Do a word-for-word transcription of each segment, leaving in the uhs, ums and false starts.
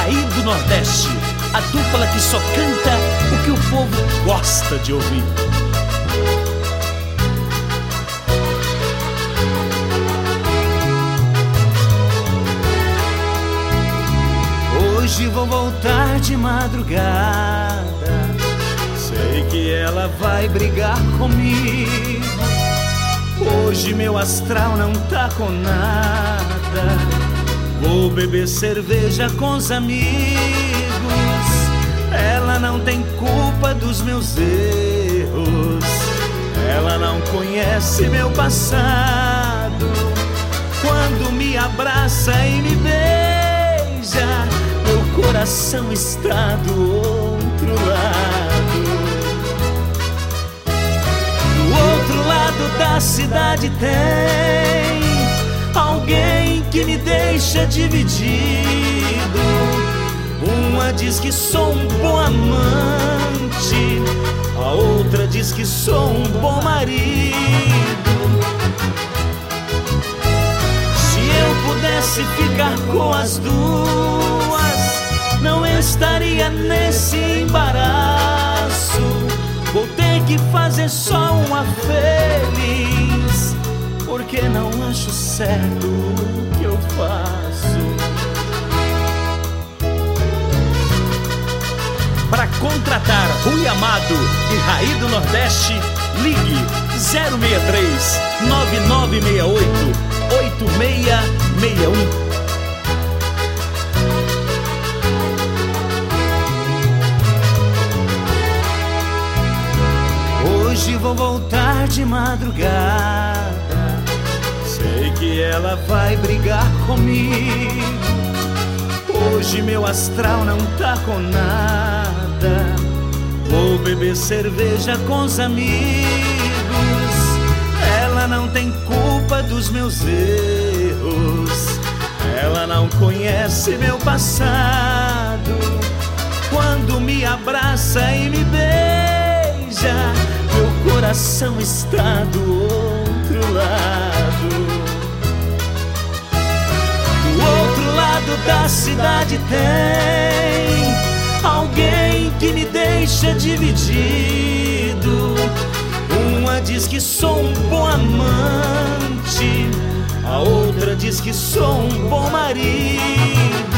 Raí do Nordeste, a dupla que só canta o que o povo gosta de ouvir. Hoje vou voltar de madrugada, sei que ela vai brigar comigo. Hoje meu astral não tá com nada, vou beber cerveja com os amigos. Ela não tem culpa dos meus erros, ela não conhece meu passado. Quando me abraça e me beija, meu coração está do outro lado. Do outro lado da cidade tem alguém que me deixa dividido. Uma diz que sou um bom amante, a outra diz que sou um bom marido. Se eu pudesse ficar com as duas, não estaria nesse embaraço. Vou ter que fazer só uma feliz, porque não acho certo o que eu faço. Para contratar Rui Amado e Raí do Nordeste, ligue zero seis três, nove nove seis oito, oito seis seis um. Hoje vou voltar de madrugada, sei que ela vai brigar comigo. Hoje meu astral não tá com nada, vou beber cerveja com os amigos. Ela não tem culpa dos meus erros, ela não conhece meu passado. Quando me abraça e me beija, meu coração está do outro lado. Do outro lado da cidade tem alguém que me deixa dividido. Uma diz que sou um bom amante, a outra diz que sou um bom marido.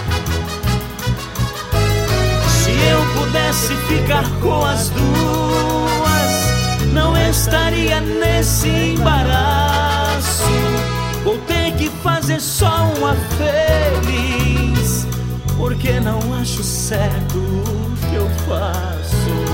Se eu pudesse ficar com as duas, não estaria nesse embaraço. Vou ter que fazer só uma feliz, porque não acho certo o que eu faço.